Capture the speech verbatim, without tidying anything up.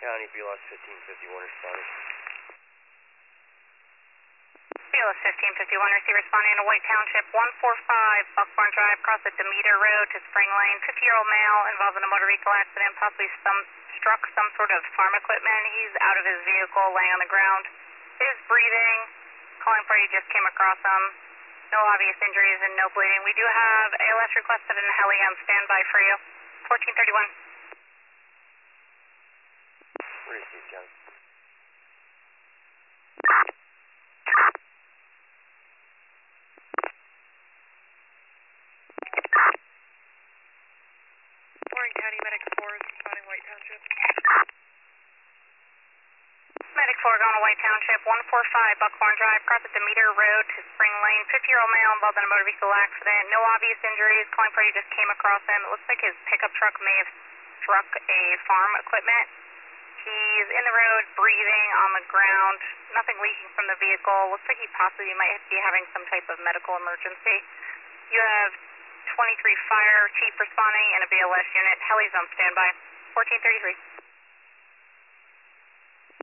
County, B L S fifteen fifty-one responding. B L S fifteen fifty-one, receive responding to White Township, one four five Buckthorn Drive, across the Demeter Road to Spring Lane. fifty-year-old male involved in a motor vehicle accident, possibly some, struck some sort of farm equipment. He's out of his vehicle, laying on the ground. Is breathing. Calling party just came across him. No obvious injuries and no bleeding. We do have A L S requested and heli on standby for you. fourteen thirty-one. Receive, County. Warren County Medic four is responding White Township. Medic four going to White Township, one four five Buckhorn Drive, across the Demeter Road to Spring Lane. fifty-year-old male involved in a motor vehicle accident. No obvious injuries. Calling party just came across him. It looks like his pickup truck may have struck a farm equipment. He's in the road, breathing on the ground. Nothing leaking from the vehicle. Looks like he possibly might be having some type of medical emergency. You have twenty-three Fire Chief responding and a B L S unit. Heli's on standby. fourteen thirty-three.